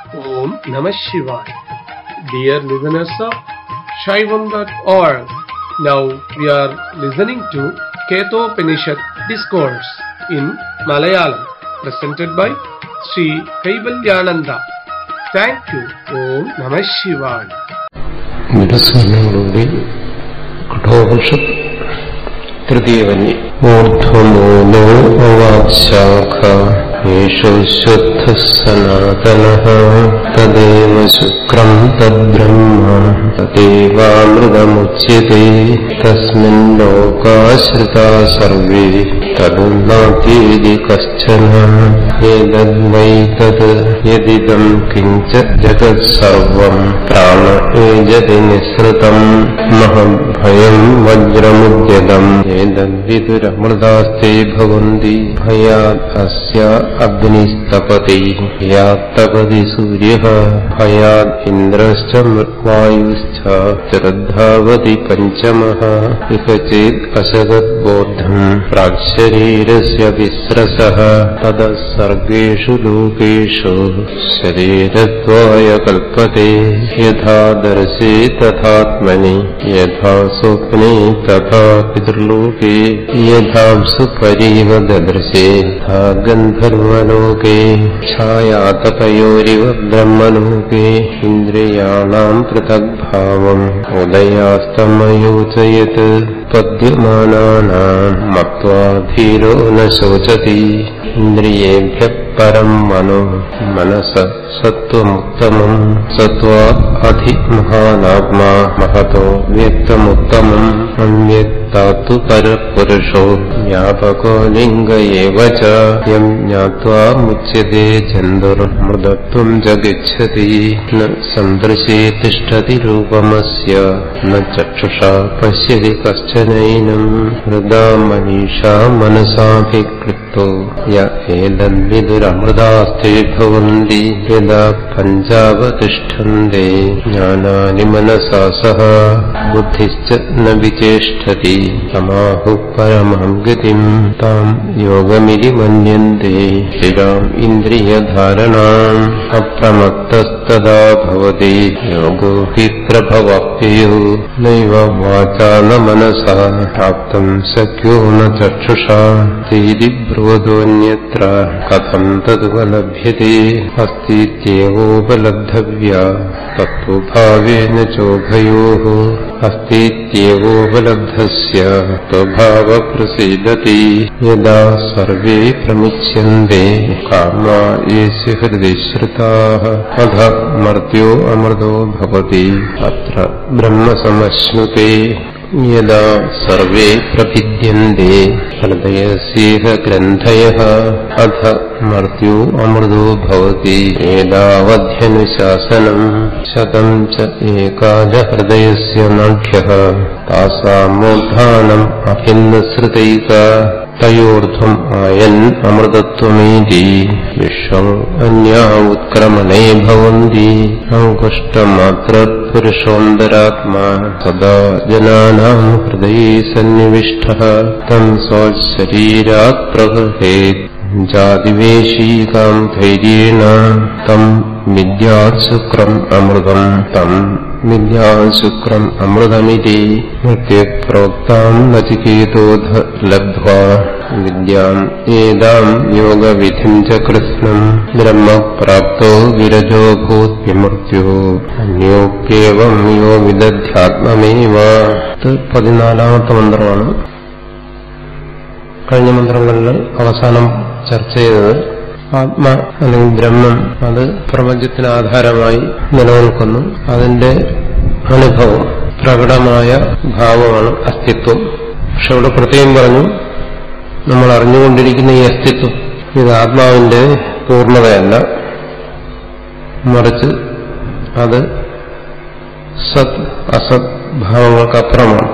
Om Namah Shivaya. Dear listeners of Shaivam.org, now we are listening to Ketopanishad Discourse in Malayalam, presented by Sri Kaivalyananda. Thank you. Om Namah Shivaya. Kathopanishad തൃതീയവന്യ ഊർധ്വമൂലോ അവാക്ശാഖ Yeshu ശുദ്ധ സനാതനഃ തദേവ ശുക്രം തദ്ബ്രഹ്മ തദേവാമൃതമുച്യതേ തസ്മിൻ ലോകാശ്രിതാ survey തദുന്നാതീതി കശ്ചന ഏതദ്വൈ തത് യദിദം കിഞ്ച ജഗത് സർവം പ്രാണ ഏജതി നിസ്സൃതം മഹദ്ഭയം വജ്രമുദ്യതം ഏതദ്വിദുരമൃതാസ്തേ ഭവന്തി ഭയാദ് അസ്യ അഗ്നിസ്തപതി ഭയാദ് തപതി സൂര്യഃ ഭയാദ് ഇന്ദ്രശ്ച വായുശ്ച ശ്രദ്ധാവതി പഞ്ചമഃ ഇഹ ചേത് അസഗത് ബോധം പ്രാക്ശരീരസ്യ വിസ്രസഃ തദഃ സർഗേഷു ലോകേഷു ശരീരത്വായ കൽപ്പതേ യഥാ ദർശേ തഥാത്മനി യഥാ സ്വപ്നേ തഥാ പിതൃലോകേ യഥാംസു പരീവ ദദൃശേ തഥാ ഗന്ധർവലോകേ ഛായാതപയോരിവ ബ്രഹ്മലോകേ ഇന്ദ്രിയാണാം പൃഥഗ്ഭാവം ഉദയാസ്തമയോചയത് പദ്യമാനാനാം മത്വാ ധീരോ ന ശോചതി ഇന്ദ്രിയേഭ്യഃ പരം മനോ മനസ സത്വമുത്തമം സത്വാത് അധിമഹാനാത്മാ മഹതോ വ്യക്തമുത്തമം അവ്യക്താത്തു പരപുരുഷോ വ്യാപകോ ലിംഗ ഏവ ച യം ജ്ഞാത്വാ മുച്യതേ ജന്തുർമൃതത്വം ച ഗച്ഛതി ന സന്ദൃശേ തിഷ്ഠതി രൂപമസ്യ ന ചക്ഷുഷാ പശ്യതി കശ്ചനൈനം ഹൃദാ മനീഷാ മനസാഭിക്ലിപ്തോ യ ഏതദ്വിദുരമൃതാസ്തേ ഭവന്തി യദാ പഞ്ചാവതിഷ്ഠന്തെ ജ്ഞാനാനി മനസാ സഹ ബുദ്ധിശ്ച ന വിചേഷ്ഠതി തമാഹു പരമാം ഗതിം താം യോഗമിതി മന്യന്തെ സ്ഥിരാം ഇന്ദ്രിയധാരണാം അപ്രമത്തസ്തദാ ഭവതി യോഗോ ഹി പ്രഭവപ്യയോ നൈവ വാചാ ന മനസാ പ്രാപ്തം ശക്യോ ന ചക്ഷുഷാ തീതി ബ്രുവതോന്യത്ര കഥം തദുപലഭ്യത്തെ അസ്തിത്യേവോപലബ്ധവ്യാ തത്വഭാവേന ചോഭയോഃ അസ്തിത്യേവോപലബ്ധസ്യ സ്വഭാവ പ്രസീദതി യദാ സർവേ പ്രമുച്യന്തെ കാമാ യേസ്യ ഹൃദി ശ്രുതാഃ അധ മർത്യോ അമൃതോ ഭവതി അത്ര ബ്രഹ്മസമശ്നുതേ യദാ സർവേ പ്രഭിദ്യന്തെ ഹൃദയസ്യേഹ ഗ്രന്ഥയഃ അധ മർത്യോ അമൃതോ ഭവതി ഏതാവധ്യനുശാസനം ശതം ച ഏകാദ ഹൃദയസ്യ നാഢ്യഃ താസാമോദ്ധാനം അഭിന്നശ്രുതൈക തയോർധ്വം ആയൻ അമൃതത്വമേതി വിശ്വം അന്യാ ഉത്ക്രമണേ ഭവന്തി അങ്കുഷ്ടമാത്ര പുരുഷോന്തരാത്മാ സദാ ജനാനാം ഹൃദയേ സന്നിവിഷ്ടഃ തം സ്വശരീരാത് പ്രഗൃഹേത് ജാതിവേശീകാം ധൈര്യേണ തം വിദ്യാത് ശുക്രം അമൃതം തം വിദ്യാത് ശുക്രം അമൃതമിതി പ്രോക്താം നചികേതോധ ലബ്ധ്വാ വിദ്യാം ഏതാം യോഗവിധിം ച കൃത്സ്നം ബ്രഹ്മപ്രാപ്തോ വിരജോ ഭൂത് വിമൃത്യോ അന്യോപ്യേവം യോ വിദധ്യാത്മമേവ. 14ാമത്തെ മന്ത്രമാണ്. കഴിഞ്ഞ മന്ത്രങ്ങളിൽ അവസാനം ചർച്ച ചെയ്തത് ആത്മ അല്ലെങ്കിൽ ബ്രഹ്മം അത് പ്രപഞ്ചത്തിന് ആധാരമായി നിലനിൽക്കുന്നു. അതിന്റെ അനുഭവം പ്രകടമായ ഭാവമാണ് അസ്തിത്വം. പക്ഷെ ഇവിടെ പ്രത്യേകം പറഞ്ഞു, നമ്മൾ അറിഞ്ഞുകൊണ്ടിരിക്കുന്ന ഈ അസ്തിത്വം ഇത് ആത്മാവിന്റെ പൂർണ്ണതയല്ല, മറിച്ച് അത് സത് അസത് ഭാവങ്ങൾക്കപ്പുറമാണ്.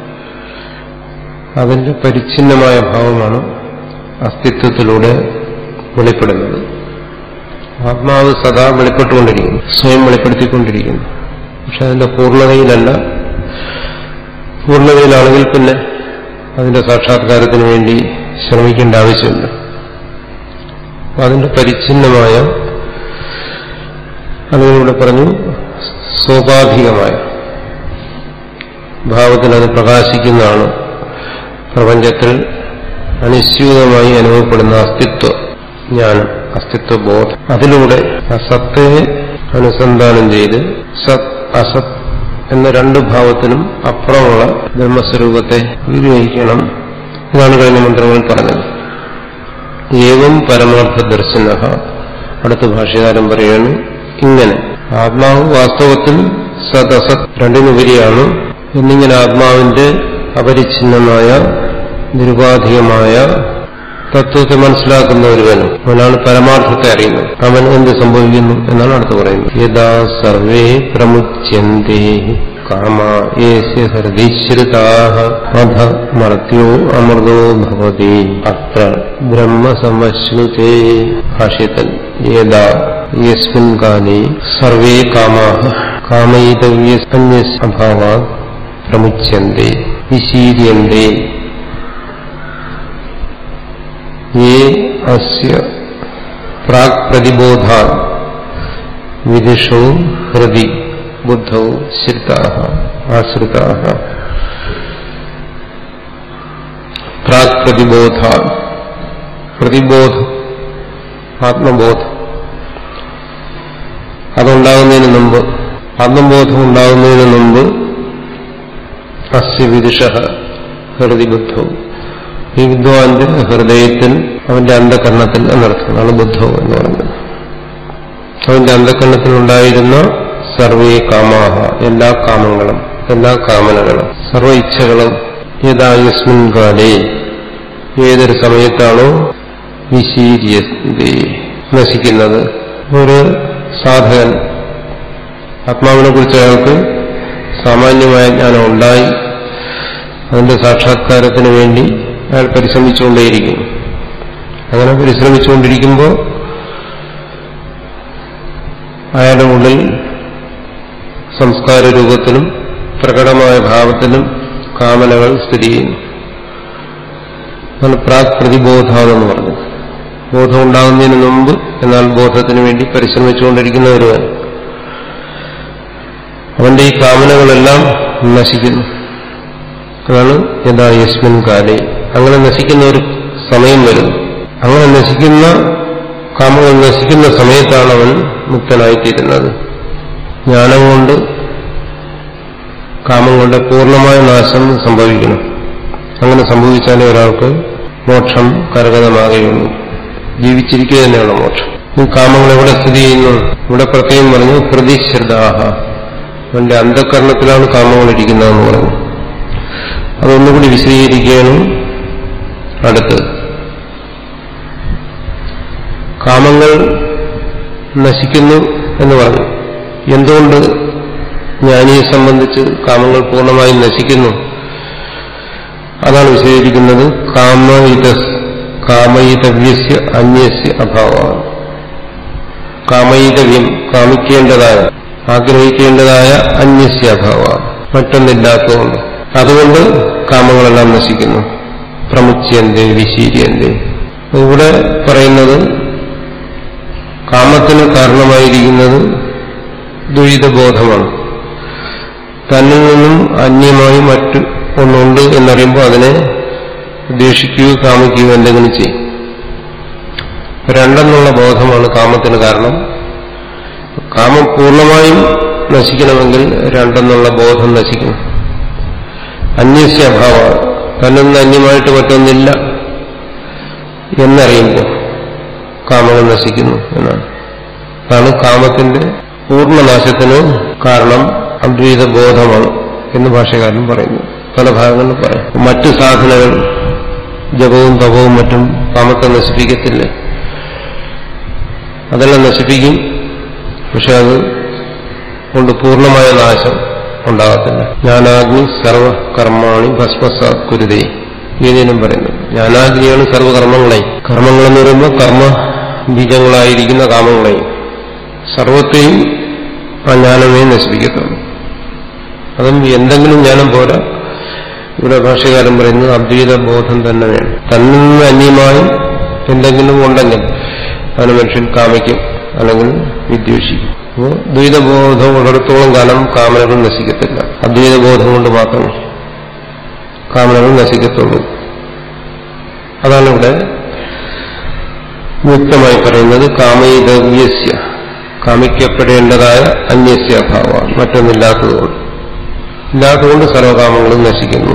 അതിന്റെ പരിച്ഛിന്നമായ ഭാവമാണ് അസ്തിത്വത്തിലൂടെ വെളിപ്പെടുന്നത്. ആത്മാവ് സദാ വെളിപ്പെട്ടുകൊണ്ടിരിക്കുന്നു, സ്വയം വെളിപ്പെടുത്തിക്കൊണ്ടിരിക്കുന്നു. പക്ഷെ അതിന്റെ പൂർണ്ണതയിലല്ല. പൂർണ്ണതയിലാണെങ്കിൽ പിന്നെ അതിന്റെ സാക്ഷാത്കാരത്തിന് വേണ്ടി ശ്രമിക്കേണ്ട ആവശ്യമില്ല. അതിന്റെ പരിച്ഛിന്നമായ അതിലൂടെ പറഞ്ഞു സോപാധികമായ ഭാവത്തിൽ അത് പ്രകാശിക്കുന്നതാണ് പ്രപഞ്ചത്തിൽ അനുസ്യൂതമായി അനുഭവപ്പെടുന്ന അസ്തിത്വ ജ്ഞാനം, അസ്തിത്വബോധം. അതിലൂടെ ആ സത്തെ അനുസന്ധാനം ചെയ്ത് സത് അസത് എന്ന രണ്ട് ഭാവത്തിനും അപ്പുറമുള്ള ബ്രഹ്മസ്വരൂപത്തെ വിഗ്രഹിക്കണം. ഇതാണ് കഴിഞ്ഞ മന്ത്രങ്ങളിൽ പറഞ്ഞത്. ഏവം പരമാർത്ഥ ദർശന. അടുത്ത ഭാഷ്യകാരൻ പറയുന്നു, ഇങ്ങനെ ആത്മാവ് വാസ്തവത്തിൽ സത് അസത് രണ്ടിനുപരിയാണ് എന്നിങ്ങനെ ആത്മാവിന്റെ അപരിച്ഛിന്നമായ നിരുപാധികമായ തത്വത്തെ മനസ്സിലാക്കുന്ന ഒരുവനും അവനാണ് പരമാർത്ഥത്തെ അറിയുന്നത്. അവൻ എന്ത് സംഭവിക്കുന്നു എന്നാണ് അടുത്ത് പറയുന്നത്. യഥാ സർവേ പ്രമുച്യന്തേ കാമ യേസ്യ ഹൃദിശ്രിതാഃ അധ മർത്യോ അമൃതോ ഭവതി അത്ര ബ്രഹ്മ സമശ്നുതേ. ഭാഷ്യത്തിൽ യഥാ യസ്മിൻ കാലേ സർവേ കാമാഃ കാമയിതവ്യ അന്യസ്യ അഭാവാത് പ്രമുച്യന്തേ വിശീര്യന്തേ യേ അസ്യ പ്രാക് പ്രതിബോധാത് വിദിഷോ ഹൃദി ബുദ്ധൗ ശ്രിതാഃ ആശ്രിതാഃ. പ്രാക് പ്രതിബോധാത്, പ്രതിബോധം ആത്മബോധം അതുണ്ടാകുന്നതിന് മുമ്പ്, ആത്മബോധം ഉണ്ടാകുന്നതിന് മുമ്പ് അസ്യ വിദിഷഃ ഹൃദി ബുദ്ധൗ, ഈ വിദ്വാന്റെ ഹൃദയത്തിൽ, അവന്റെ അന്ധകരണത്തിൽ എന്നർത്ഥം. അതാണ് ബുദ്ധം എന്ന് പറയുന്നത്. അവന്റെ അന്ധകരണത്തിൽ ഉണ്ടായിരുന്ന സർവേ കാമാഹ, എല്ലാ കാമങ്ങളും, എല്ലാ കാമനകളും, സർവ ഇച്ഛകളും യഥാ യസ്മിൻ കാലേ, ഏതൊരു സമയത്താണോ വിശീര്യന്തേ നശിക്കുന്നത്. ഒരു സാധകൻ ആത്മാവിനെ കുറിച്ച് അയാൾക്ക് സാമാന്യമായ ജ്ഞാനം ഉണ്ടായി, അതിന്റെ സാക്ഷാത്കാരത്തിന് വേണ്ടി അയാൾ പരിശ്രമിച്ചുകൊണ്ടേയിരിക്കും. അങ്ങനെ പരിശ്രമിച്ചുകൊണ്ടിരിക്കുമ്പോൾ അയാളുടെ ഉള്ളിൽ സംസ്കാര രൂപത്തിലും പ്രകടമായ ഭാവത്തിലും കാമനകൾ സ്ഥിതി ചെയ്യുന്നു. അതാണ് പ്രാക് പ്രതിബോധാതെന്ന് പറഞ്ഞു. ബോധം ഉണ്ടാകുന്നതിന് മുമ്പ്, എന്നാൽ ബോധത്തിന് വേണ്ടി പരിശ്രമിച്ചുകൊണ്ടിരിക്കുന്ന ഒരുവൻ, അവന്റെ ഈ കാമനകളെല്ലാം നശിക്കുന്നു. അതാണ് യഥാ യസ്മിൻ കാലേ. അങ്ങനെ നശിക്കുന്ന ഒരു സമയം വരുന്നു. അങ്ങനെ നശിക്കുന്ന കാമങ്ങൾ നശിക്കുന്ന സമയത്താണ് അവൻ മുക്തനായിത്തീരുന്നത്. ജ്ഞാനം കൊണ്ട് കാമം കൊണ്ട് പൂർണ്ണമായ നാശം സംഭവിക്കണം. അങ്ങനെ സംഭവിച്ചാലേ ഒരാൾക്ക് മോക്ഷം കരഗതമാകുകയുള്ളൂ. ജീവിച്ചിരിക്കുക തന്നെയാണ് മോക്ഷം. ഈ കാമങ്ങൾ എവിടെ സ്ഥിതി ചെയ്യുന്നു? ഇവിടെ പ്രത്യേകം പറഞ്ഞു പ്രതിശ്രദ്ധാഹ, അവന്റെ അന്ധകരണത്തിലാണ് കാമങ്ങൾ ഇരിക്കുന്നതെന്ന് പറഞ്ഞു. അതൊന്നുകൂടി വിശദീകരിക്കുകയാണ് അടുത്ത്. കാമങ്ങൾ നശിക്കുന്നു എന്ന് പറഞ്ഞു. എന്തുകൊണ്ട് ജ്ഞാനിയെ സംബന്ധിച്ച് കാമങ്ങൾ പൂർണ്ണമായും നശിക്കുന്നു? അതാണ് വിശദീകരിക്കുന്നത്. കാമയിതവ്യസ്യ അന്യസ്യ അഭാവമാണ്. കാമയിതവ്യം, കാമിക്കേണ്ടതായ, ആഗ്രഹിക്കേണ്ടതായ അന്യസ്യ അഭാവമാണ്, മറ്റൊന്നില്ലാത്തതുകൊണ്ട്. അതുകൊണ്ട് കാമങ്ങളെല്ലാം നശിക്കുന്നു. പ്രമുച്യന്തേ വിശീര്യന്തേ. ഇവിടെ പറയുന്നത് കാമത്തിന് കാരണമായിരിക്കുന്നത് ദ്വൈതബോധമാണ്. തന്നിൽ നിന്നും അന്യമായി മറ്റു ഒന്നുണ്ട് എന്നറിയുമ്പോൾ അതിനെ ദ്വേഷിക്കുകയോ കാമിക്കുകയോ എന്തെങ്കിലും ചെയ്യും. രണ്ടെന്നുള്ള ബോധമാണ് കാമത്തിന് കാരണം. കാമം പൂർണ്ണമായും നശിക്കണമെങ്കിൽ രണ്ടെന്നുള്ള ബോധം നശിക്കണം. അന്യസ്യ അഭാവമാണ്, തന്നിൽ നിന്ന് അന്യമായിട്ട് മറ്റൊന്നില്ല എന്നറിയുമ്പോൾ കാമങ്ങൾ നശിക്കുന്നു എന്നാണ്. അതാണ് കാമത്തിന്റെ പൂർണ്ണനാശത്തിന് കാരണം അദ്വൈത ബോധമാണ് എന്ന് ഭാഷ്യകാരൻ പറയുന്നു. പല ഭാഗങ്ങളിൽ പറയും. മറ്റു സാധനങ്ങൾ, ജപവും തപവും മറ്റും കാമത്തെ നശിപ്പിക്കത്തില്ല. അതെല്ലാം നശിപ്പിക്കും, പക്ഷെ അത് കൊണ്ട് പൂർണ്ണമായ നാശം ഉണ്ടാകത്തില്ല. ജ്ഞാനാഗ്നി സർവകർമാണി ഭസ്മസാത് കുരുതേ ഏതിനും പറയുന്നു. ജ്ഞാനാഗ്നിയാണ് സർവകർമ്മങ്ങളെയും. കർമ്മങ്ങളെന്ന് പറയുമ്പോൾ കർമ്മ ബീജങ്ങളായിരിക്കുന്ന കാമങ്ങളെയും സർവത്തെയും ആ ജ്ഞാനമേ നശിപ്പിക്കത്തുള്ളൂ. അതും എന്തെങ്കിലും ജ്ഞാനം പോരാ. ഇവിടെ ഭാഷ്യകാരൻ പറയുന്നത് അദ്വൈത ബോധം തന്നെ വേണം. തന്നിൽ നിന്ന് അന്യമായി എന്തെങ്കിലും ഉണ്ടെങ്കിൽ അതിന് മനുഷ്യൻ കാമിക്കും, അല്ലെങ്കിൽ വിദ്വേഷിക്കും. അപ്പോൾ ദ്വൈതബോധം ഉള്ളിടത്തോളം കാലം കാമനകൾ നശിക്കത്തില്ല. അദ്വൈതബോധം കൊണ്ട് മാത്രമേ കാമനകൾ നശിക്കത്തുള്ളൂ. അതാണ് ഇവിടെ വ്യക്തമായി പറയുന്നത്. കാമയിതവ്യസ്യ, കാമിക്കപ്പെടേണ്ടതായ അന്യസ്യ അഭാവമാണ്, മറ്റൊന്നില്ലാത്തതുകൊണ്ട് സർവകാമങ്ങളും നശിക്കുന്നു.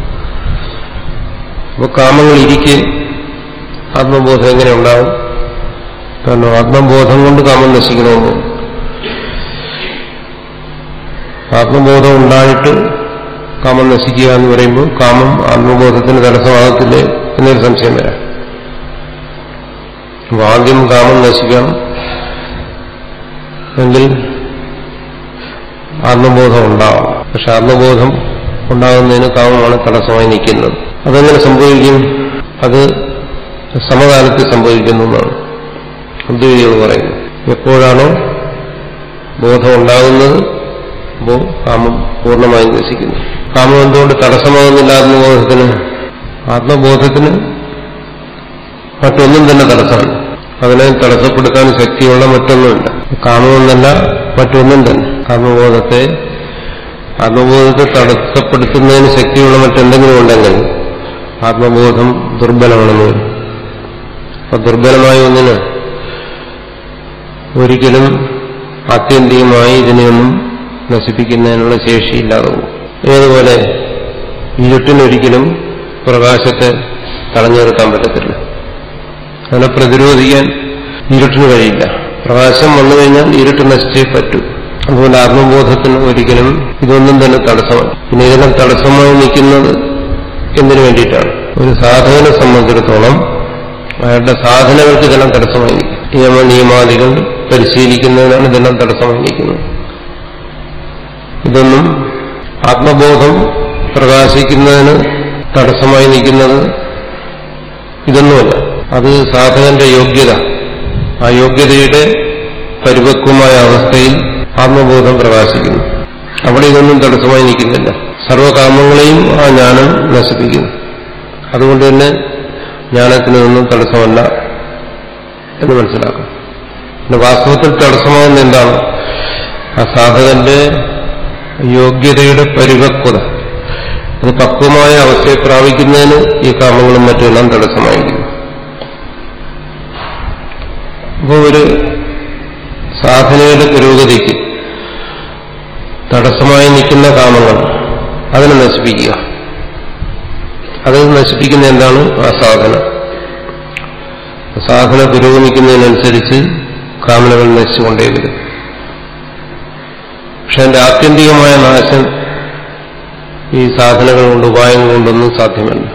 അപ്പോൾ കാമങ്ങൾ ഇരിക്കെ ആത്മബോധം എങ്ങനെ ഉണ്ടാവും? കാരണം ആത്മബോധം കൊണ്ട് കാമം നശിക്കണമെന്ന്. ആത്മബോധം ഉണ്ടായിട്ട് കാമം നശിക്കുക എന്ന് പറയുമ്പോൾ കാമം ആത്മബോധത്തിന് തടസ്സമാകത്തില്ലേ എന്നൊരു സംശയം വരാം. അപ്പോൾ ആദ്യം കാമം നശിക്കണം എങ്കിൽ ആത്മബോധം ഉണ്ടാവും. പക്ഷെ ആത്മബോധം ഉണ്ടാകുന്നതിന് കാമമാണ് തടസ്സമായി നിൽക്കുന്നത്. അതെങ്ങനെ സംഭവിക്കും? അത് സമകാലത്ത് സംഭവിക്കുന്നു എന്നാണ് അദ്വൈതികൾ പറയുന്നത്. എപ്പോഴാണോ ബോധം ഉണ്ടാകുന്നത് അപ്പോൾ കാമം പൂർണ്ണമായി നശിക്കുന്നു. കാമം എന്തുകൊണ്ട് തടസ്സമാകുന്നില്ല ആത്മബോധത്തിന്? ആത്മബോധത്തിന് മറ്റൊന്നും തന്നെ തടസ്സമാണ്. അതിനെ തടസ്സപ്പെടുത്താൻ ശക്തിയുള്ള മറ്റൊന്നുമില്ല. കാമമൊന്നല്ല മറ്റൊന്നും തന്നെ. ആത്മബോധത്തെ തടസ്സപ്പെടുത്തുന്നതിന് ശക്തിയുള്ള മറ്റെന്തെങ്കിലും ഉണ്ടെങ്കിൽ ആത്മബോധം ദുർബലമാണെന്ന് വരും. അപ്പൊ ദുർബലമായ ഒന്നിന് ഒരിക്കലും ആത്യന്തികമായി ഇതിനെയൊന്നും നശിപ്പിക്കുന്നതിനുള്ള ശേഷിയില്ലാതെ പോകും. ഏതുപോലെ ഇരുട്ടിനൊരിക്കലും പ്രകാശത്തെ തടഞ്ഞു നിർത്താൻ പറ്റത്തില്ല. അതിനെ പ്രതിരോധിക്കാൻ ഇരുട്ടിന് കഴിയില്ല. പ്രകാശം വന്നു കഴിഞ്ഞാൽ ഇരുട്ട് നശിച്ചേ പറ്റൂ. അതുപോലെ ആത്മബോധത്തിന് ഒരിക്കലും ഇതൊന്നും തന്നെ തടസ്സമാണ്. പിന്നെ ഇതിനെ തടസ്സമായി നിൽക്കുന്നത് എന്തിനു വേണ്ടിയിട്ടാണ്? ഒരു സാധകനെ സംബന്ധിച്ചിടത്തോളം അയാളുടെ സാധനകൾക്ക് ഇതെല്ലാം തടസ്സമായി നിൽക്കും. നിയമാദികൾ പരിശീലിക്കുന്നതിനാണ് ഇതെല്ലാം തടസ്സമായി നിൽക്കുന്നത്. ഇതൊന്നും ആത്മബോധം പ്രകാശിക്കുന്നതിന് തടസ്സമായി നിൽക്കുന്നത് ഇതൊന്നുമല്ല. അത് സാധകന്റെ യോഗ്യത. ആ യോഗ്യതയുടെ പരിപക്വമായ അവസ്ഥയിൽ ആത്മബോധം പ്രകാശിക്കുന്നു. അവിടെ ഇതൊന്നും തടസ്സമായി നിൽക്കുന്നില്ല. സർവകാമങ്ങളെയും ആ ജ്ഞാനം നശിപ്പിക്കുന്നു. അതുകൊണ്ട് തന്നെ ജ്ഞാനത്തിനൊന്നും തടസ്സമല്ല എന്ന് മനസ്സിലാക്കും. പിന്നെ വാസ്തവത്തിൽ തടസ്സമാകുന്ന എന്താണ്? ആ സാധകന്റെ യോഗ്യതയുടെ പരിപക്വത, അത് പക്വമായ അവസ്ഥയെ പ്രാപിക്കുന്നതിന് ഈ കാമങ്ങളും മറ്റുമെല്ലാം തടസ്സമായിരിക്കുന്നു. അപ്പോൾ ഒരു സാധനയുടെ പുരോഗതിക്ക് തടസ്സമായി നിൽക്കുന്ന കാമങ്ങൾ അതിനെ നശിപ്പിക്കുക. അത് നശിപ്പിക്കുന്ന എന്താണ്? ആ സാധന പുരോഗമിക്കുന്നതിനനുസരിച്ച് കാമനകൾ നശിച്ചുകൊണ്ടേ വരും. പക്ഷെ അതിന്റെ ആത്യന്തികമായ നാശം ഈ സാധനങ്ങൾ കൊണ്ട്, ഉപായങ്ങൾ കൊണ്ടൊന്നും സാധ്യമല്ല.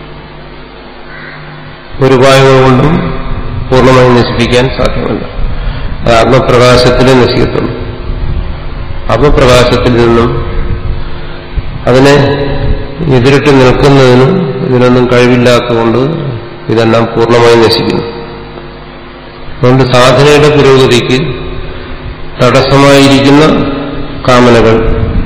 ഒരു ഉപായങ്ങൾ കൊണ്ടും പൂർണ്ണമായി നശിപ്പിക്കാൻ സാധ്യമല്ല. അത് ആത്മപ്രകാശത്തിലേ നശിക്കത്തുള്ളൂ. ആത്മപ്രകാശത്തിൽ നിന്നും അതിനെ എതിരിട്ട് നിൽക്കുന്നതിനും ഇതിനൊന്നും കഴിവില്ലാത്തതുകൊണ്ട് ഇതെല്ലാം പൂർണ്ണമായി നശിക്കുന്നു. അതുകൊണ്ട് സാധനയുടെ പുരോഗതിക്ക് തടസ്സമായിരിക്കുന്ന കാമനകൾ,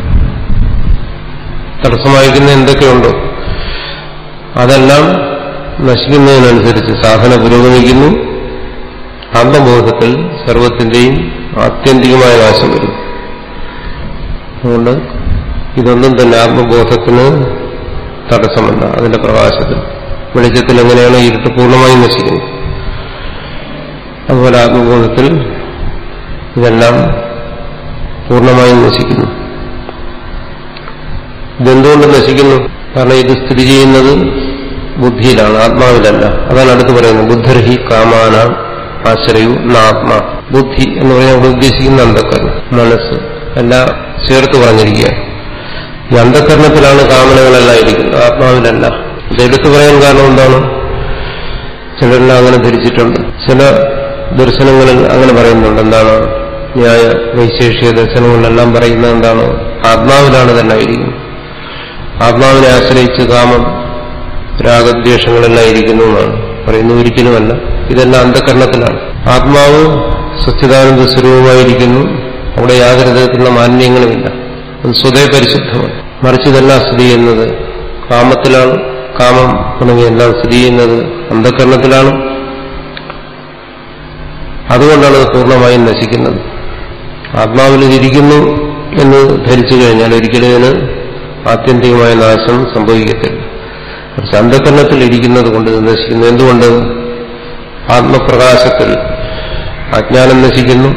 തടസ്സമായിരിക്കുന്ന എന്തൊക്കെയുണ്ടോ അതെല്ലാം നശിക്കുന്നതിനനുസരിച്ച് സാധന പുരോഗമിക്കുന്നു. ആത്മബോധത്തിൽ സർവത്തിന്റെയും ആത്യന്തികമായ നാശം വരും. അതുകൊണ്ട് ഇതൊന്നും തന്നെ ആത്മബോധത്തിന് തടസ്സമല്ല. അതിന്റെ പ്രകാശത്തിൽ, വെളിച്ചത്തിൽ എങ്ങനെയാണ് ഇരുട്ട് പൂർണ്ണമായും നശിക്കുന്നത്, അതുപോലെ ആത്മബോധത്തിൽ ഇതെല്ലാം പൂർണ്ണമായും നശിക്കുന്നു. ഇതെന്തുകൊണ്ട് നശിക്കുന്നു? കാരണം ഇത് സ്ഥിതി ചെയ്യുന്നത് ബുദ്ധിയിലാണ്, ആത്മാവിലല്ല. അതാണ് അടുത്ത് പറയുന്നത്. ബുദ്ധിർഹി കാമാന ആശ്രയു നാത്മാ. ബുദ്ധി എന്ന് പറഞ്ഞാൽ അവിടെ ഉദ്ദേശിക്കുന്ന അന്ധകരണം, മനസ്സ് എല്ലാം ചേർത്ത് പറഞ്ഞിരിക്കുകയാണ്. ഈ അന്ധകരണത്തിലാണ് കാമനകളെല്ലാം ഇരിക്കുന്നത്, ആത്മാവിലല്ല. ഇതെടുത്തു പറയാൻ കാരണം എന്താണ്? ചിലരെല്ലാം അങ്ങനെ ധരിച്ചിട്ടുണ്ട്. ചില ദർശനങ്ങളിൽ അങ്ങനെ പറയുന്നുണ്ട്. എന്താണ്? ന്യായ വൈശേഷിക ദർശനങ്ങളിലെല്ലാം പറയുന്നത് എന്താണ്? ആത്മാവിലാണ് തന്നെ ഇരിക്കുന്നത്. ആത്മാവിനെ ആശ്രയിച്ച് കാമം, രാഗദ്വേഷങ്ങളെല്ലാം ഇരിക്കുന്നു എന്നാണ് പറയുന്നത്. ഒരിക്കലുമല്ല. ഇതെല്ലാം അന്ധകരണത്തിലാണ്. ആത്മാവ് സച്ചിദാനന്ദ സ്വരൂപമായിരിക്കുന്നു. അവിടെ യാതൊരു തരത്തിലുള്ള മാലിന്യങ്ങളുമില്ല. അത് സ്വതേ പരിശുദ്ധമാണ്. മറിച്ച് ഇതെല്ലാം സ്ഥിതി ചെയ്യുന്നത് കാമത്തിലാണ്. കാമം തുടങ്ങിയെല്ലാം സ്ഥിതി ചെയ്യുന്നത് അന്ധകരണത്തിലാണ്. അതുകൊണ്ടാണ് അത് പൂർണ്ണമായും നശിക്കുന്നത്. ആത്മാവിലിരിക്കുന്നു എന്ന് ധരിച്ചു കഴിഞ്ഞാൽ ഒരിക്കലും ഇതിന് ആത്യന്തികമായ നാശം സംഭവിക്കത്തില്ല. പക്ഷെ അന്ധകരണത്തിൽ ഇരിക്കുന്നത് കൊണ്ട് ഇത് നശിക്കുന്നു. എന്തുകൊണ്ട്? ആത്മപ്രകാശത്തിൽ അജ്ഞാനം നശിക്കുന്നു.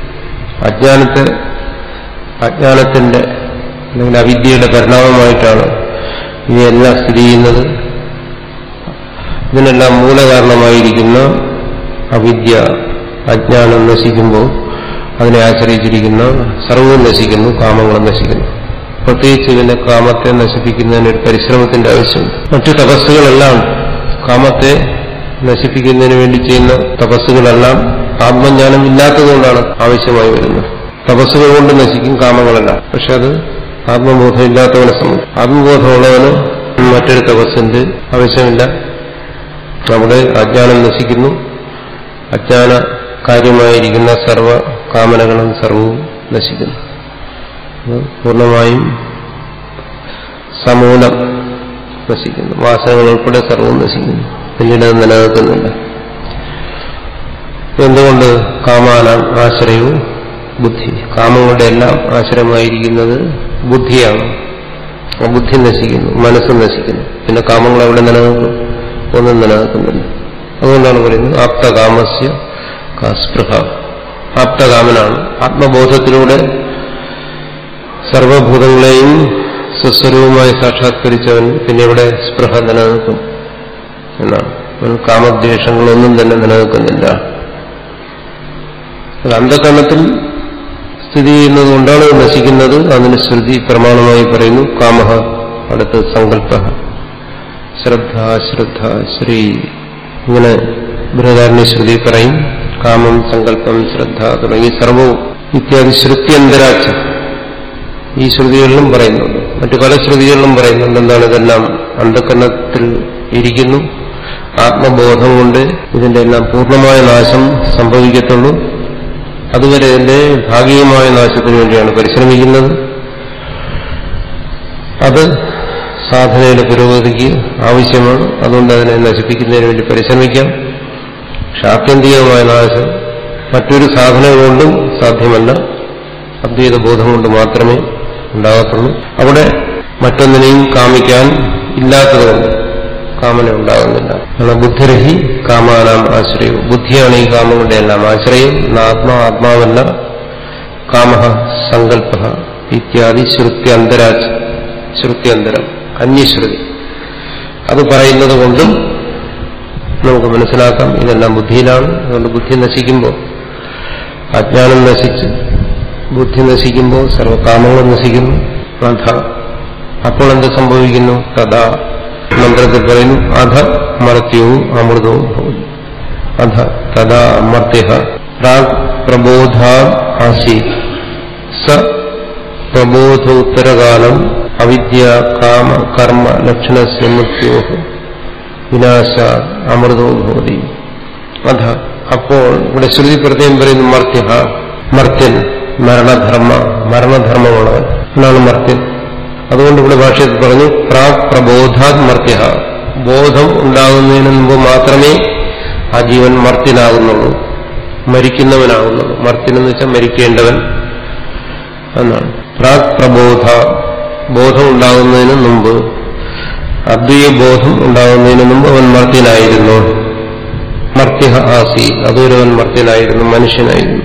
അജ്ഞാനത്തിന്റെ അല്ലെങ്കിൽ അവിദ്യയുടെ പരിണാമമായിട്ടാണ് ഇവയെല്ലാം സ്ഥിതി ചെയ്യുന്നത്. ഇതിനെല്ലാം മൂലകാരണമായിരിക്കുന്ന അവിദ്യ, അജ്ഞാനം നശിക്കുമ്പോൾ അതിനെ ആശ്രയിച്ചിരിക്കുന്ന സർവവും നശിക്കുന്നു, കാമങ്ങളും നശിക്കുന്നു. പ്രത്യേകിച്ച് ഇതിന്റെ കാമത്തെ നശിപ്പിക്കുന്നതിന് ഒരു പരിശ്രമത്തിന്റെ ആവശ്യമുണ്ട്. മറ്റു തപസ്സുകളെല്ലാം കാമത്തെ നശിപ്പിക്കുന്നതിന് വേണ്ടി ചെയ്യുന്ന തപസ്സുകളെല്ലാം ആത്മജ്ഞാനം ഇല്ലാത്തതുകൊണ്ടാണ് ആവശ്യമായി വരുന്നത്. തപസ്സുകൾ കൊണ്ട് നശിക്കും കാമങ്ങളെല്ലാം. പക്ഷെ അത് ആത്മബോധം ഇല്ലാത്തവനെ സംബന്ധിച്ച്, ആത്മബോധമുള്ളവന് മറ്റൊരു തപസ്സിന്റെ ആവശ്യമില്ല. അവിടെ അജ്ഞാനം നശിക്കുന്നു. അജ്ഞാന കാര്യമായിരിക്കുന്ന സർവ കാമനകളും സർവവും നശിക്കുന്നു. പൂർണ്ണമായും സമൂലം നശിക്കുന്നു. വാസനകൾ ഉൾപ്പെടെ സർവവും നശിക്കുന്നു. പിന്നീട് അത് നിലനിൽക്കുന്നില്ല. എന്തുകൊണ്ട്? കാമാനാം ആശ്രയവും ബുദ്ധി. കാമങ്ങളുടെ എല്ലാം ആശ്രയമായിരിക്കുന്നത് ബുദ്ധിയാണ്. ആ ബുദ്ധി നശിക്കുന്നു, മനസ്സ് നശിക്കുന്നു. പിന്നെ കാമങ്ങൾ എവിടെ നിലനിൽക്കും? ഒന്നും നിലനിൽക്കുന്നില്ല. അതുകൊണ്ടാണ് പറയുന്നത് ആപ്തകാമസ്യ സ്പൃഹ. ആപ്തകാമനാണ്. ആത്മബോധത്തിലൂടെ സർവഭൂതങ്ങളെയും സ്വസ്വരൂപമായി സാക്ഷാത്കരിച്ചവൻ പിന്നെ ഇവിടെ സ്പൃഹ നിലനിൽക്കും എന്നാണ്. കാമദ്വേഷങ്ങളൊന്നും തന്നെ നിലനിൽക്കുന്നില്ല. അന്ധകരണത്തിൽ സ്ഥിതി ചെയ്യുന്നത് കൊണ്ടാണ് നശിക്കുന്നത്. അതിന് ശ്രുതി പ്രമാണമായി പറയുന്നു. കാമഹ, അടുത്ത് സങ്കല്പ, ശ്രദ്ധ, ശ്രദ്ധ, ശ്രീ, ഇങ്ങനെ ബൃഹദാരണ്യ ശ്രുതി പറയും. കാമം, സങ്കല്പം, ശ്രദ്ധ തുടങ്ങി സർവവും ഇത്യാദി ശ്രുത്യന്തരാച്ച ഈ ശ്രുതികളിലും പറയുന്നുണ്ട്. മറ്റു പല ശ്രുതികളിലും പറയുന്നുണ്ട്. എന്താണ്? ഇതെല്ലാം അന്ധകരണത്തിൽ ഇരിക്കുന്നു. ആത്മബോധം കൊണ്ട് ഇതിന്റെ എല്ലാം പൂർണ്ണമായ നാശം സംഭവിക്കത്തുള്ളൂ. അതുവരെ ഇതിന്റെ ഭാഗികമായ നാശത്തിന് വേണ്ടിയാണ് പരിശ്രമിക്കുന്നത്. അത് സാധനയുടെ പുരോഗതിക്ക് ആവശ്യമാണ്. അതുകൊണ്ട് അതിനെ നശിപ്പിക്കുന്നതിന് വേണ്ടി പരിശ്രമിക്കാം. പക്ഷെ ആത്യന്തികമായ നാശം മറ്റൊരു സാധന കൊണ്ടും സാധ്യമല്ല. അദ്വൈത ബോധം കൊണ്ട് മാത്രമേ ഉണ്ടാകത്തുള്ളൂ. അവിടെ മറ്റൊന്നിനെയും കാമിക്കാൻ ഇല്ലാത്തതുകൊണ്ട് കാമന ഉണ്ടാകുന്നില്ല. ബുദ്ധിരഹി കാമാനാം ആശ്രയവും. ബുദ്ധിയാണ് ഈ കാമങ്ങളുടെ എല്ലാം ആശ്രയം. ആത്മാവല്ല. കാമഃ സങ്കല്പഃ ഇത്യാദി ശ്രുത്യന്തരാജ്. ശ്രുത്യന്തരം, അന്യശ്രുതി അത് പറയുന്നത് കൊണ്ടും നമുക്ക് മനസ്സിലാക്കാം ഇതെല്ലാം ബുദ്ധിയിലാണ്. അതുകൊണ്ട് ബുദ്ധി നശിക്കുമ്പോൾ, അജ്ഞാനം നശിച്ച് ബുദ്ധി നശിക്കുമ്പോൾ സർവകാമങ്ങളും നശിക്കുന്നു. അപ്പോൾ എന്ത് സംഭവിക്കുന്നു? തഥാ മന്ത്രത്തിൽ പറയുന്നു അധ മർത്യവും അമൃതവും ഭവതി. അധ തഥാ അമർത്യ പ്രാഗ് പ്രബോധാ ആസീത് സ പ്രബോധോത്തരകാലം അവിദ്യ കാമ കർമ്മ ലക്ഷണസ്യ മൃത്യോ വിനാശ അമൃതോ ഭവതി. അധ, അപ്പോൾ ഇവിടെ ശ്രുതി പ്രത്യേകം പറയുന്നു മർത്യ, മർത്യൻ, മരണധർമ്മമുള്ളവൻ എന്നാണ് മർത്യൻ. അതുകൊണ്ട് ഇവിടെ ഭാഷയിൽ പറഞ്ഞു പ്രാഗ് പ്രബോധാത് മർത്യ. ബോധം ഉണ്ടാകുന്നതിന് മുമ്പ് മാത്രമേ ആ ജീവൻ മർത്യനാകുന്നുള്ളൂ, മരിക്കുന്നവനാകുന്നുള്ളൂ. മർത്യനെന്ന് വെച്ചാൽ മരിക്കേണ്ടവൻ എന്നാണ്. പ്രാഗ് പ്രബോധ, ബോധം ഉണ്ടാകുന്നതിന് മുമ്പ്, അദ്വൈയ ബോധം ഉണ്ടാകുന്നതിന് മുമ്പ് അവൻ മർത്യനായിരുന്നു. മർത്യ ആസി, അതുവരെ അവൻ മർത്യനായിരുന്നു, മനുഷ്യനായിരുന്നു.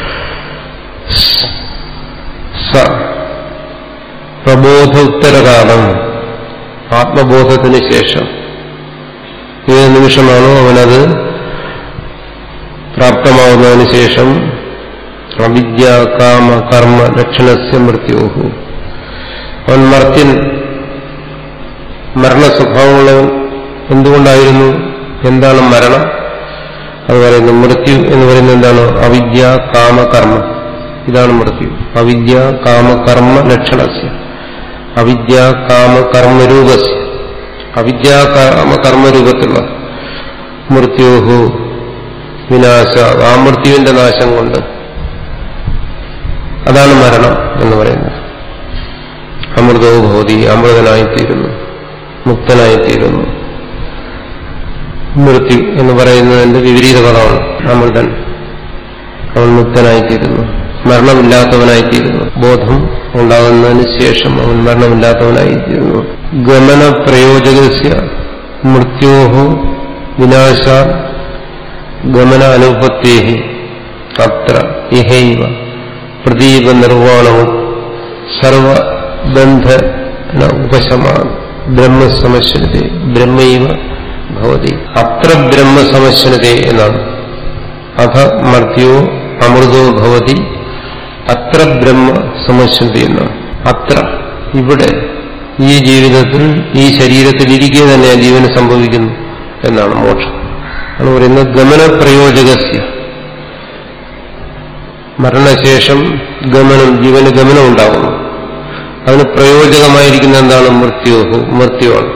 സ പ്രബോധ ഉത്തരകാലം, ആത്മബോധത്തിന് ശേഷം ഏത് നിമിഷമാണോ അവനത് പ്രാപ്തമാവുന്നതിന് ശേഷം അവിദ്യ കാമ കർമ്മ ലക്ഷണസ്യ മൃത്യോഹു, അവൻ മർത്യൻ, മരണസ്വഭാവമുള്ളവൻ. എന്തുകൊണ്ടായിരുന്നു? എന്താണ് മരണം? അത് പറയുന്നു മൃത്യു എന്ന് പറയുന്നത് എന്താണ്? അവിദ്യ കാമ കർമ്മ, ഇതാണ് മൃത്യു. അവിദ്യ കാമ കർമ്മ ലക്ഷണസ്യ, അവിദ്യ കാമ കർമ്മരൂപസ്യ, അവിദ്യ കാമ കർമ്മരൂപത്തിലുള്ള മൃത്യോഹു വിനാശ, ആ മൃത്യുവിന്റെ നാശം കൊണ്ട്, അതാണ് മരണം എന്ന് പറയുന്നത്. അമൃതോ ഭവതി, അമൃതനായിത്തീരുന്നു, മുക്തനായിത്തീരുന്നു. മൃത്യു എന്ന് പറയുന്നതിന്റെ വിപരീത പദമാണ് അമൃതൻ. അവൻ മുക്തനായിത്തീരുന്നു. മരണമില്ലാത്തവനായിത്തീരുന്നു. ബോധം ഉണ്ടാകുന്നതിന് ശേഷം അവൻ മരണമില്ലാത്തവനായിത്തീരുന്നു. ഗമന പ്രയോജകസ്യ മൃത്യോഹോ വിനാശ ഗമന അനുപത്തേഹി അത്ര ഇഹൈവ പ്രദീപ നിർവാണവും സർവബന്ധന ഉപശമാൻ ബ്രഹ്മസമശ്നതേ ബ്രഹ്മൈവ ഭവതി. അത്ര ബ്രഹ്മസമശ്നതേ എന്നാണ്. അഥ മർത്യോ അമൃതോ ഭവതി അത്ര ബ്രഹ്മ സമശ്നതേ എന്നാണ്. അത്ര ഇവിടെ ഈ ജീവിതത്തിൽ ഈ ശരീരത്തിൽ ഇരിക്കുക തന്നെ ആ ജീവന് സംഭവിക്കുന്നു എന്നാണ് മോക്ഷം. ആണ് പറയുന്നത് ഗമന പ്രയോജകസ്യ. മരണശേഷം ഗമനം, ജീവന് ഗമനം ഉണ്ടാകുന്നു. അതിന് പ്രയോജകമായിരിക്കുന്ന എന്താണ്? മൃത്യുവാണ്.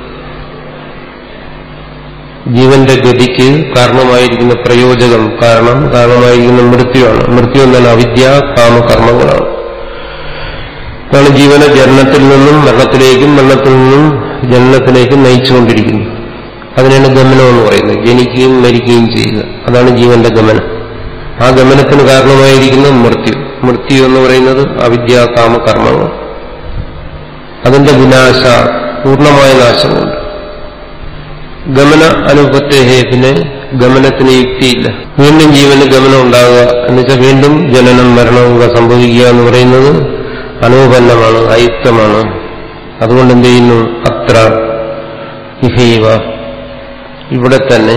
ജീവന്റെ ഗതിക്ക് കാരണമായിരിക്കുന്ന പ്രയോജകം, കാരണമായിരിക്കുന്ന മൃത്യുവാണ്. മൃത്യു എന്നാൽ അവിദ്യ കാമകർമ്മങ്ങളാണ്. അതാണ് ജീവനെ ജനനത്തിൽ നിന്നും മരണത്തിലേക്കും മരണത്തിൽ നിന്നും ജനനത്തിലേക്കും നയിച്ചുകൊണ്ടിരിക്കുന്നു. അതിനാണ് ഗമനം എന്ന് പറയുന്നത്. ജനിക്കുകയും മരിക്കുകയും ചെയ്യുക, അതാണ് ജീവന്റെ ഗമനം. ആ ഗമനത്തിന് കാരണമായിരിക്കുന്ന മൃത്യു എന്ന് പറയുന്നത് അവിദ്യ കാമകർമ്മങ്ങൾ. അതിന്റെ വിനാശ, പൂർണ്ണമായ നാശമുണ്ട്. ഗമന അനുപത്തേഹേ, പിന്നെ ഗമനത്തിന് യുക്തിയില്ല. വീണ്ടും ജീവന് ഗമനം ഉണ്ടാകുക എന്നുവെച്ചാൽ വീണ്ടും ജനനം മരണവും ഒക്കെ സംഭവിക്കുക എന്ന് പറയുന്നത് അനുപന്നമാണ്, അയുക്തമാണ്. അതുകൊണ്ട് എന്ത് ചെയ്യുന്നു? അത്ര ഇഹൈവ, ഇവിടെ തന്നെ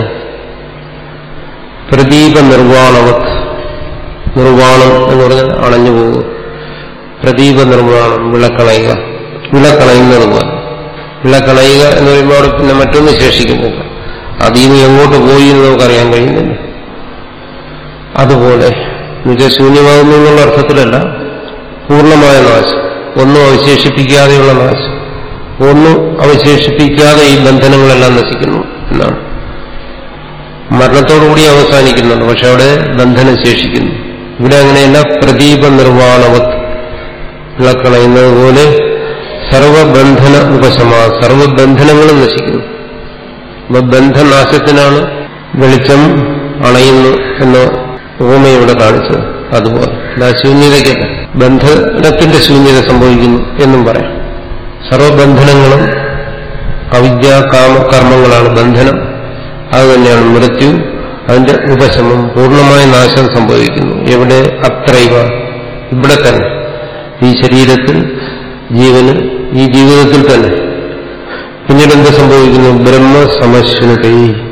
പ്രദീപ നിർവാണവത്. നിർവാണം എന്ന് പറഞ്ഞാൽ അണഞ്ഞു പോകുക. പ്രദീപ നിർവാണം, വിളക്കളയുന്നത് പോലെ. വിളക്കളയുക എന്ന് പറയുമ്പോൾ അവിടെ പിന്നെ മറ്റൊന്നും ശേഷിക്കുന്നില്ല. അതിൽ എങ്ങോട്ട് പോയി എന്ന് നമുക്കറിയാൻ കഴിയുന്നില്ല. അതുപോലെ എന്നുവെച്ചാൽ ശൂന്യമാകുന്നു എന്നുള്ള അർത്ഥത്തിലല്ല, പൂർണ്ണമായ നാശം, ഒന്നും അവശേഷിപ്പിക്കാതെയുള്ള നാശം. ഒന്നും അവശേഷിപ്പിക്കാതെ ഈ ബന്ധനങ്ങളെല്ലാം നശിക്കുന്നു എന്നാണ്. മരണത്തോടുകൂടി അവസാനിക്കുന്നുണ്ട്, പക്ഷെ അവിടെ ബന്ധനം ശേഷിക്കുന്നു. ഇവിടെ അങ്ങനെയല്ല. പ്രദീപ നിർവാണവത്, വിളക്കളയുന്നത് പോലെ സർവബന്ധന ഉപശമാ, സർവബന്ധനങ്ങളും നശിക്കുന്നു. അപ്പൊ ബന്ധനാശത്തിനാണ് വെളിച്ചം അണയുന്നു എന്ന ഉപമയുടെ കാണിച്ചത്. അതുപോലെ ശൂന്യതയ്ക്കല്ല, ബന്ധനത്തിന്റെ ശൂന്യത സംഭവിക്കുന്നു എന്നും പറയാം. സർവബന്ധനങ്ങളും അവിദ്യ കാമകർമ്മങ്ങളാണ് ബന്ധനം. അതുതന്നെയാണ് മൃത്യു. അതിന്റെ ഉപശമം, പൂർണ്ണമായ നാശം സംഭവിക്കുന്നു. എവിടെ? അത്രൈവ, ഇവിടെ തന്നെ, ഈ ശരീരത്തിൽ, ജീവന് ഈ ജീവിതത്തിൽ തന്നെ. പിന്നീട് എന്ത് സംഭവിക്കുന്നു? ബ്രഹ്മസമശ്നുതൈ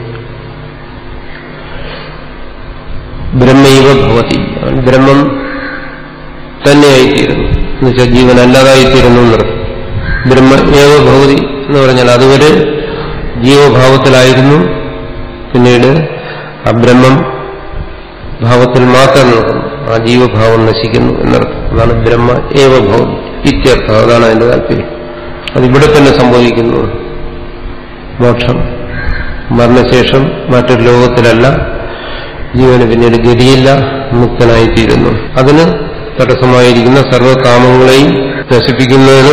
ബ്രഹ്മൈവ ഭവതി, ബ്രഹ്മം തന്നെയായിത്തീരുന്നു. എന്നുവെച്ചാൽ ജീവൻ അല്ലാതായിത്തീരുന്നു എന്നർത്ഥം. ബ്രഹ്മ ഏവ ഭവതി എന്ന് പറഞ്ഞാൽ അതുവരെ ജീവഭാവത്തിലായിരുന്നു, പിന്നീട് ആ ബ്രഹ്മം ഭാവത്തിൽ മാത്രം നിൽക്കുന്നു. ആ ജീവഭാവം നശിക്കുന്നു എന്നർത്ഥം. അതാണ് ബ്രഹ്മ ഏവ ഭവതി ഇത്യർത്ഥം. അതാണ് അതിന്റെ താല്പര്യം. അതിവിടെ തന്നെ സംഭവിക്കുന്നു. മോക്ഷം മരണശേഷം മറ്റൊരു ലോകത്തിലല്ല, ജീവന് പിന്നീട് ഗതിയില്ല, മുക്തനായിത്തീരുന്നു. അതിന് തടസ്സമായിരിക്കുന്ന സർവകാമങ്ങളെയും നശിപ്പിക്കുന്നതിന്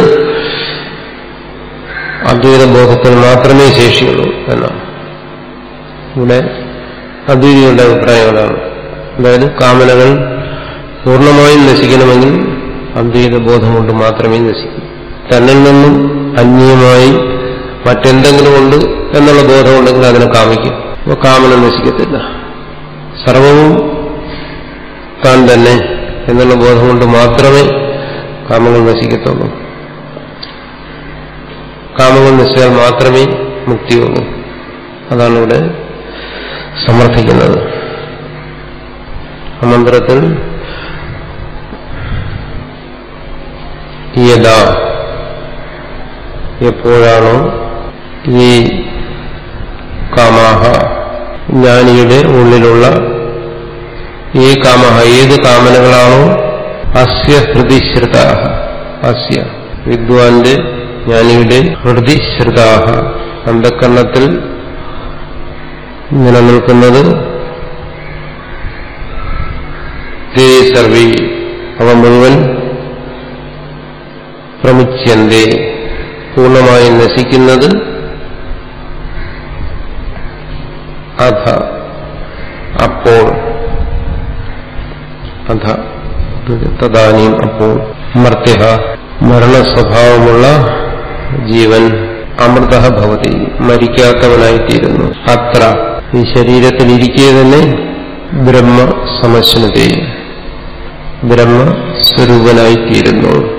അദ്വൈത ബോധത്തിൽ മാത്രമേ ശേഷിയുള്ളൂ എന്നാണ് ഇവിടെ അദ്വൈതികളുടെ അഭിപ്രായങ്ങളാണ്. അതായത് കാമനകൾ പൂർണ്ണമായും നശിക്കണമെങ്കിൽ അദ്വൈത ബോധം കൊണ്ട് മാത്രമേ നശിക്കൂ. തന്നിൽ നിന്നും അന്യമായി മറ്റെന്തെങ്കിലും ഉണ്ട് എന്നുള്ള ബോധമുണ്ടെങ്കിൽ അതിനെ കാമിക്കും. അപ്പോൾ കാമന നശിക്കത്തില്ല. സർവവും താൻ തന്നെ എന്നുള്ള ബോധം കൊണ്ട് മാത്രമേ കാമങ്ങൾ നശിക്കത്തുള്ളൂ. കാമങ്ങൾ നശിച്ചാൽ മാത്രമേ മുക്തിയുള്ളൂ. അതാണ് ഇവിടെ സമർത്ഥിക്കുന്നത്. ആ മന്ത്രത്തിൽ യഥാ, എപ്പോഴാണോ ഈ കാമാഹ, ജ്ഞാനിയുടെ ഉള്ളിലുള്ള ഈ കാമഹ, ഏത് കാമനകളാണോ അസ്യ ഹൃദിശ്രുതാഹ, അസ്യ വിദ്വാന്റെ ജ്ഞാനിയുടെ ഹൃദിശ്രുതാഹ, അന്ധകരണത്തിൽ നിലനിൽക്കുന്നത്, തേ സർവേ, അവ മുഴുവൻ പ്രമുച്യന്തേ, പൂർണ്ണമായി നശിക്കുന്നത്, അഥ, അപ്പോൾ, അഥ തദാനീം അപ്പോൾ മർത്യ മരണസ്വഭാവമുള്ള ജീവൻ അമൃത ഭവതി മരിക്കാത്തവനായിത്തീരുന്നു. അത്ര ഈ ശരീരത്തിലിരിക്കെ തന്നെ ബ്രഹ്മ സമശ്നുതേ ബ്രഹ്മസ്വരൂപനായിത്തീരുന്നു.